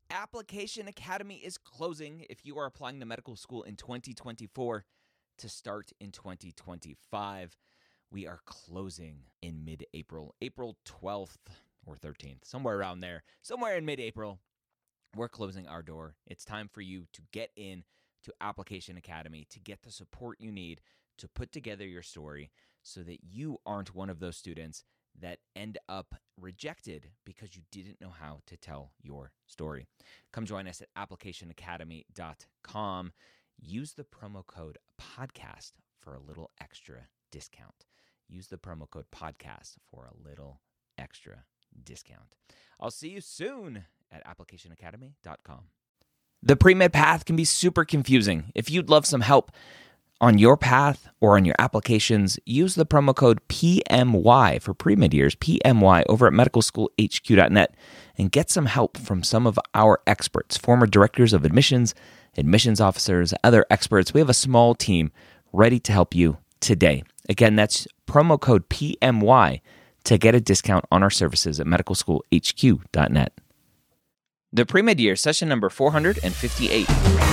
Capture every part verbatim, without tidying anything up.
Application Academy is closing if you are applying to medical school in twenty twenty-four to start in twenty twenty-five. We are closing in mid-April, April twelfth or thirteenth, somewhere around there, somewhere in mid-April. We're closing our door. It's time for you to get in to Application Academy to get the support you need to put together your story so that you aren't one of those students that end up rejected because you didn't know how to tell your story. Come join us at application academy dot com. Use the promo code podcast for a little extra discount. Use the promo code podcast for a little extra discount. I'll see you soon at application academy dot com. The pre-med path can be super confusing. If you'd love some help on your path or on your applications, use the promo code P M Y for pre-med years, P M Y, over at medical school h q dot net and get some help from some of our experts, former directors of admissions, admissions officers, other experts. We have a small team ready to help you today. Again, that's promo code P M Y to get a discount on our services at medical school h q dot net. The pre-med year, session number four hundred fifty-eight.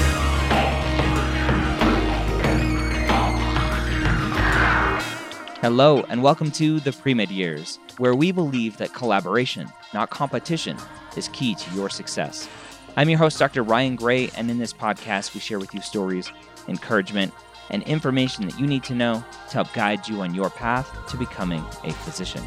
Hello, and welcome to the Pre-Med Years, where we believe that collaboration, not competition, is key to your success. I'm your host, Doctor Ryan Gray, and in this podcast, we share with you stories, encouragement, and information that you need to know to help guide you on your path to becoming a physician.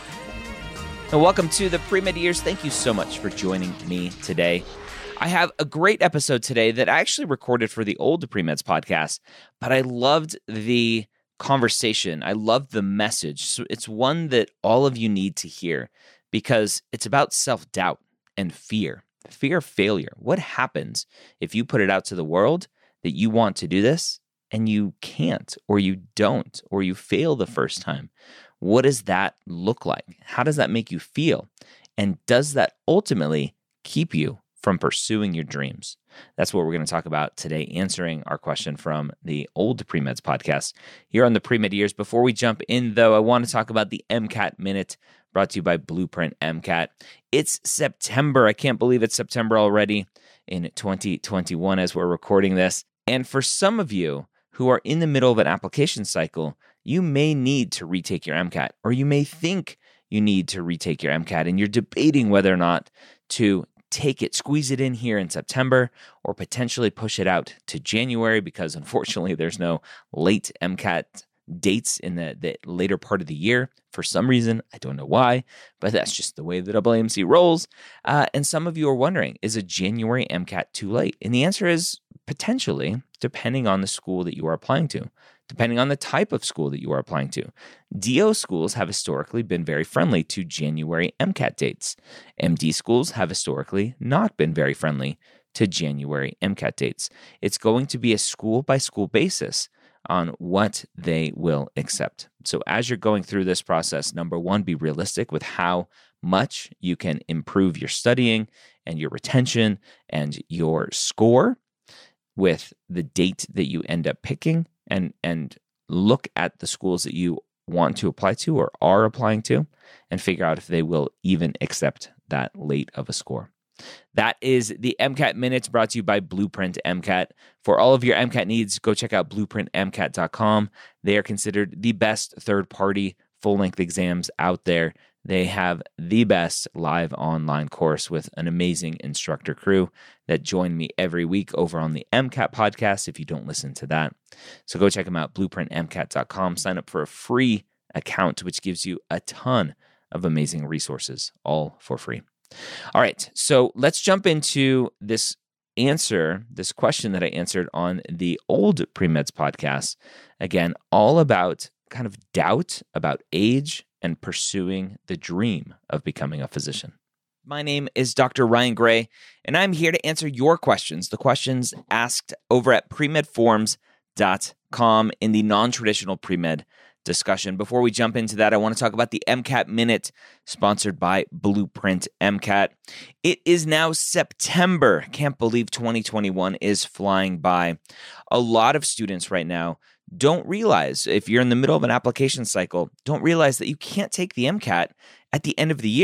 And welcome to the Pre-Med Years. Thank you so much for joining me today. I have a great episode today that I actually recorded for the old Pre-Meds podcast, but I loved the conversation. I love the message. So it's one that all of you need to hear because it's about self-doubt and fear, fear of failure. What happens if you put it out to the world that you want to do this and you can't, or you don't, or you fail the first time? What does that look like? How does that make you feel? And does that ultimately keep you from pursuing your dreams? That's what we're going to talk about today, answering our question from the old Pre-Meds podcast here on the Pre-Med Years. Before we jump in, though, I want to talk about the MCAT Minute brought to you by Blueprint MCAT. It's September. I can't believe it's September already in twenty twenty-one as we're recording this. And for some of you who are in the middle of an application cycle, you may need to retake your MCAT, or you may think you need to retake your MCAT, and you're debating whether or not to take it, squeeze it in here in September, or potentially push it out to January because unfortunately there's no late MCAT dates in the, the later part of the year. For some reason, I don't know why, but that's just the way the A A M C rolls. Uh, and some of you are wondering, is a January MCAT too late? And the answer is potentially, depending on the school that you are applying to, depending on the type of school that you are applying to. D O schools have historically been very friendly to January MCAT dates. M D schools have historically not been very friendly to January MCAT dates. It's going to be a school-by-school basis on what they will accept. So as you're going through this process, number one, be realistic with how much you can improve your studying and your retention and your score with the date that you end up picking, and and look at the schools that you want to apply to or are applying to and figure out if they will even accept that late of a score. That is the MCAT Minutes brought to you by Blueprint MCAT. For all of your MCAT needs, go check out blueprint m cat dot com. They are considered the best third-party full-length exams out there. They have the best live online course with an amazing instructor crew that join me every week over on the MCAT podcast if you don't listen to that. So go check them out, blueprint m cat dot com. Sign up for a free account, which gives you a ton of amazing resources, all for free. All right, so let's jump into this answer, this question that I answered on the old Pre-Meds podcast. Again, all about kind of doubt about age and pursuing the dream of becoming a physician. My name is Doctor Ryan Gray, and I'm here to answer your questions, the questions asked over at pre med forums dot com in the non-traditional pre-med discussion. Before we jump into that, I want to talk about the MCAT Minute sponsored by Blueprint MCAT. It is now September. Can't believe twenty twenty-one is flying by. A lot of students right now don't realize, if you're in the middle of an application cycle, don't realize that you can't take the MCAT at the end of the year.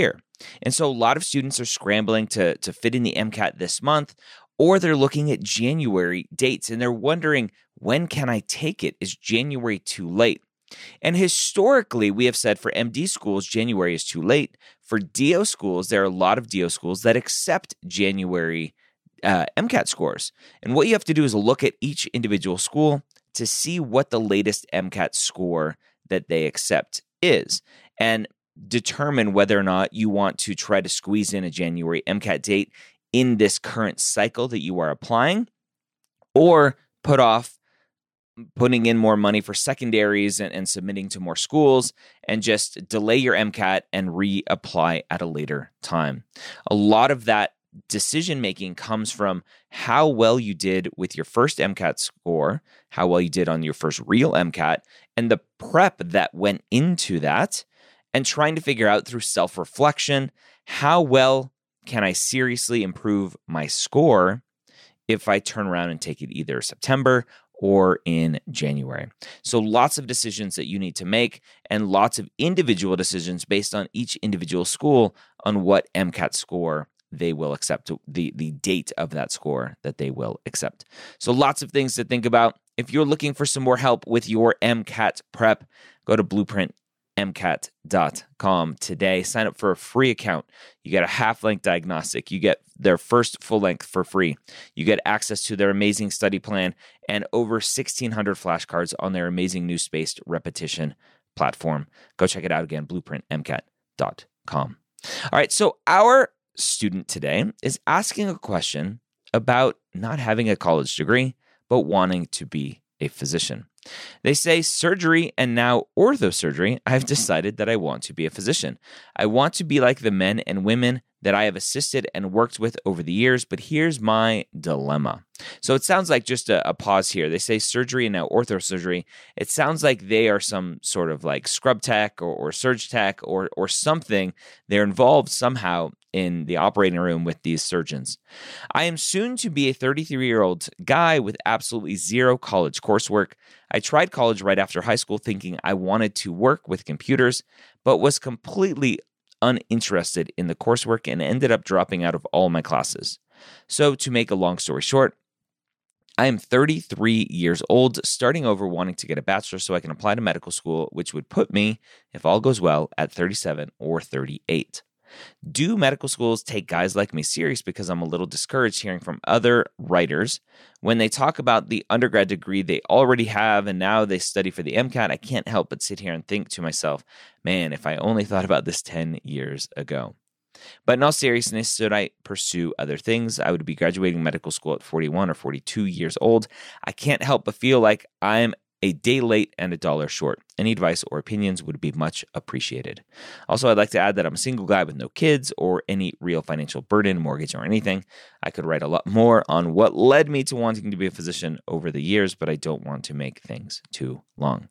And so a lot of students are scrambling to, to fit in the MCAT this month, or they're looking at January dates and they're wondering, when can I take it? Is January too late? And historically, we have said for M D schools, January is too late. For D O schools, there are a lot of D O schools that accept January uh, MCAT scores. And what you have to do is look at each individual school to see what the latest MCAT score that they accept is, and determine whether or not you want to try to squeeze in a January MCAT date in this current cycle that you are applying, or put off putting in more money for secondaries and, and submitting to more schools, and just delay your MCAT and reapply at a later time. A lot of that decision-making comes from how well you did with your first MCAT score, how well you did on your first real MCAT, and the prep that went into that, and trying to figure out through self-reflection, how well can I seriously improve my score if I turn around and take it either September or in January. So lots of decisions that you need to make, and lots of individual decisions based on each individual school on what MCAT score they will accept, the, the date of that score that they will accept. So lots of things to think about. If you're looking for some more help with your MCAT prep, go to blueprint M C A T dot com today. Sign up for a free account. You get a half-length diagnostic. You get their first full length for free. You get access to their amazing study plan and over sixteen hundred flashcards on their amazing new spaced repetition platform. Go check it out again, blueprint M C A T dot com. All right, so our student today is asking a question about not having a college degree, but wanting to be a physician. They say, surgery and now orthosurgery, I've decided that I want to be a physician. I want to be like the men and women that I have assisted and worked with over the years, but here's my dilemma. So it sounds like just a, a pause here. They say surgery and now orthosurgery. It sounds like they are some sort of like scrub tech or, or surge tech or, or something. They're involved somehow in the operating room with these surgeons. I am soon to be a thirty-three-year-old guy with absolutely zero college coursework. I tried college right after high school thinking I wanted to work with computers, but was completely uninterested in the coursework and ended up dropping out of all my classes. So to make a long story short, I am thirty-three years old, starting over wanting to get a bachelor's so I can apply to medical school, which would put me, if all goes well, at thirty-seven or thirty-eight. Do medical schools take guys like me serious? Because I'm a little discouraged hearing from other writers when they talk about the undergrad degree they already have and now they study for the MCAT. I can't help but sit here and think to myself, man, if I only thought about this ten years ago. But in all seriousness, should I pursue other things? I would be graduating medical school at forty-one or forty-two years old. I can't help but feel like I'm a day late and a dollar short. Any advice or opinions would be much appreciated. Also, I'd like to add that I'm a single guy with no kids or any real financial burden, mortgage, or anything. I could write a lot more on what led me to wanting to be a physician over the years, but I don't want to make things too long.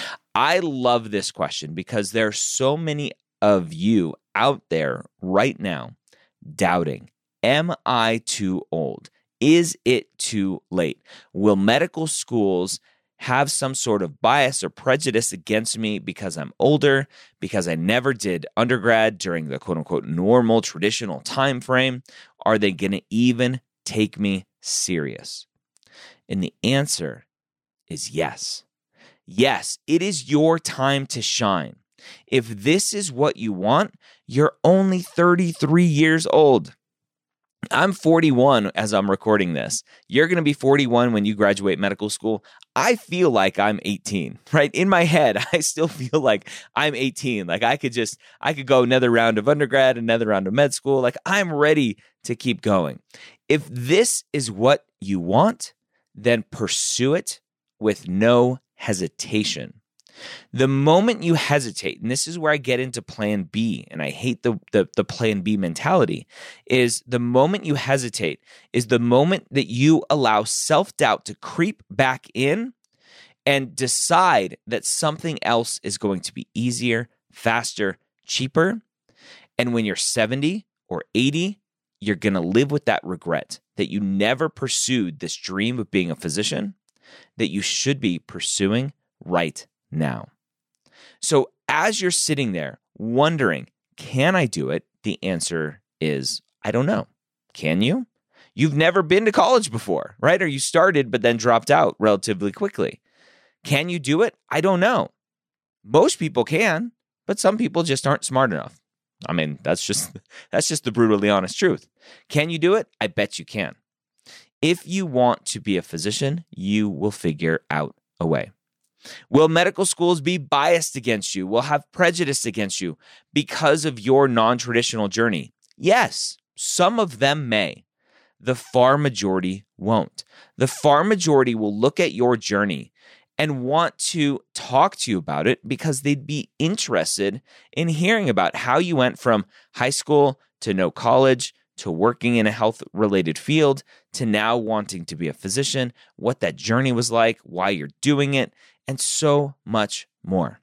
I love this question because there are so many of you out there right now doubting, am I too old? Is it too late? Will medical schools have some sort of bias or prejudice against me because I'm older, because I never did undergrad during the quote-unquote normal traditional time frame? Are they going to even take me serious? And the answer is yes. Yes, it is your time to shine. If this is what you want, you're only thirty-three years old. I'm forty-one as I'm recording this. You're going to be forty-one when you graduate medical school. I feel like I'm eighteen, right? In my head, I still feel like I'm eighteen. Like I could just, I could go another round of undergrad, another round of med school. Like I'm ready to keep going. If this is what you want, then pursue it with no hesitation. The moment you hesitate, and this is where I get into plan B, and I hate the, the, the plan B mentality, is the moment you hesitate is the moment that you allow self-doubt to creep back in and decide that something else is going to be easier, faster, cheaper. And when you're seventy or eighty, you're going to live with that regret that you never pursued this dream of being a physician that you should be pursuing right now. So as you're sitting there wondering, can I do it? the answer is, I don't know. Can you? You've never been to college before, right? Or you started but then dropped out relatively quickly. Can you do it? I don't know. Most people can, but some people just aren't smart enough. I mean, that's just that's just the brutally honest truth. Can you do it? I bet you can. If you want to be a physician, you will figure out a way. Will medical schools be biased against you? Will have prejudice against you because of your non-traditional journey? Yes, some of them may. The far majority won't. The far majority will look at your journey and want to talk to you about it because they'd be interested in hearing about how you went from high school to no college to working in a health-related field to now wanting to be a physician, what that journey was like, why you're doing it, and so much more.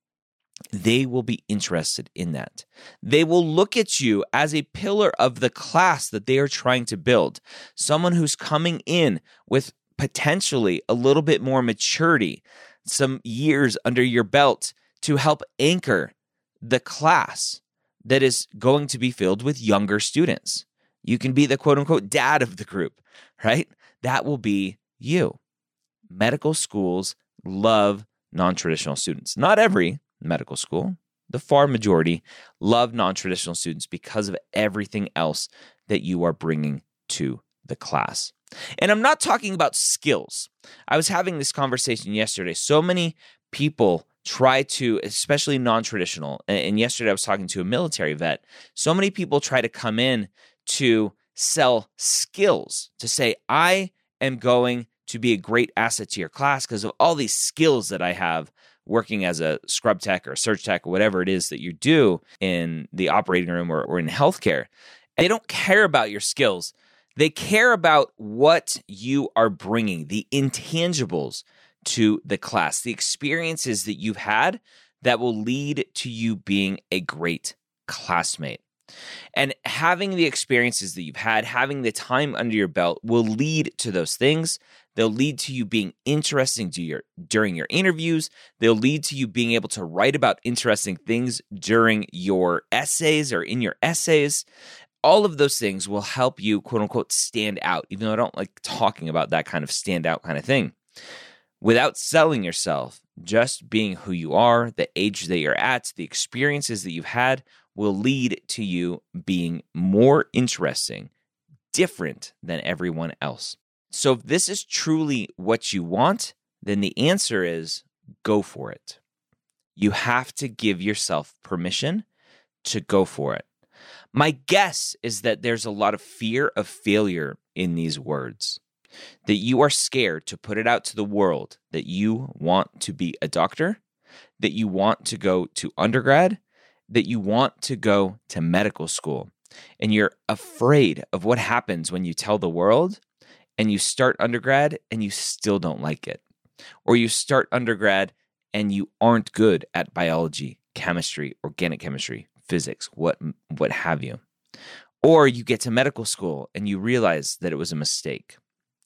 They will be interested in that. They will look at you as a pillar of the class that they are trying to build, someone who's coming in with potentially a little bit more maturity, some years under your belt to help anchor the class that is going to be filled with younger students. You can be the quote-unquote dad of the group, right? That will be you. Medical schools love non-traditional students. Not every medical school, the far majority, love non-traditional students because of everything else that you are bringing to the class. And I'm not talking about skills. I was having this conversation yesterday. So many people try to, especially non-traditional, and yesterday I was talking to a military vet, so many people try to come in to sell skills, to say, I am going to be a great asset to your class because of all these skills that I have working as a scrub tech or a surge tech or whatever it is that you do in the operating room or, or in healthcare. And they don't care about your skills. They care about what you are bringing, the intangibles to the class, the experiences that you've had that will lead to you being a great classmate. And having the experiences that you've had, having the time under your belt will lead to those things. They'll lead to you being interesting to your during your interviews. They'll lead to you being able to write about interesting things during your essays or in your essays. All of those things will help you, quote unquote, stand out, even though I don't like talking about that kind of stand out kind of thing. Without selling yourself, just being who you are, the age that you're at, the experiences that you've had will lead to you being more interesting, different than everyone else. So if this is truly what you want, then the answer is go for it. You have to give yourself permission to go for it. My guess is that there's a lot of fear of failure in these words, that you are scared to put it out to the world that you want to be a doctor, that you want to go to undergrad, that you want to go to medical school, and you're afraid of what happens when you tell the world and you start undergrad and you still don't like it, or you start undergrad and you aren't good at biology, chemistry, organic chemistry, physics, what what have you. Or you get to medical school and you realize that it was a mistake.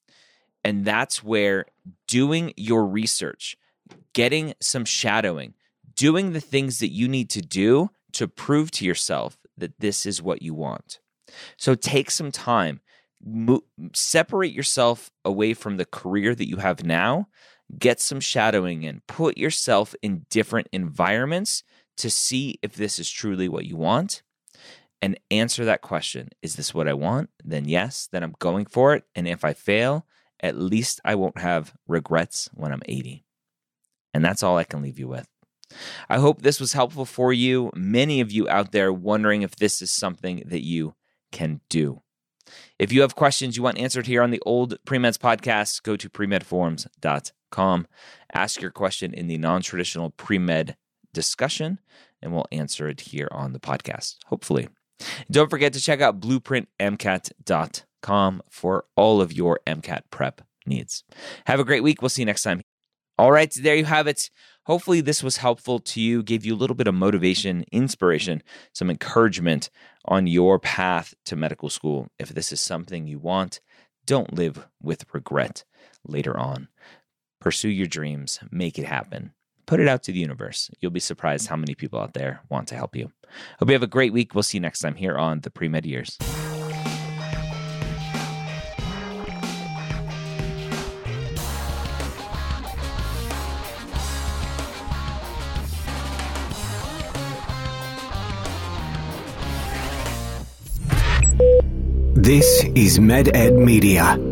And that's where doing your research, getting some shadowing, doing the things that you need to do to prove to yourself that this is what you want. So take some time, mo- separate yourself away from the career that you have now, get some shadowing in, put yourself in different environments to see if this is truly what you want, and answer that question. Is this what I want? Then yes, then I'm going for it. And if I fail, at least I won't have regrets when I'm eighty. And that's all I can leave you with. I hope this was helpful for you. Many of you out there wondering if this is something that you can do. If you have questions you want answered here on the Old Pre-Meds podcast, go to pre med forums dot com. Ask your question in the non-traditional pre-med discussion, and we'll answer it here on the podcast, hopefully. Don't forget to check out blueprint m cat dot com for all of your MCAT prep needs. Have a great week. We'll see you next time. All right, there you have it. Hopefully this was helpful to you, gave you a little bit of motivation, inspiration, some encouragement on your path to medical school. If this is something you want, don't live with regret later on. Pursue your dreams, make it happen. Put it out to the universe. You'll be surprised how many people out there want to help you. Hope you have a great week. We'll see you next time here on the Pre-Med Years. This is MedEd Media.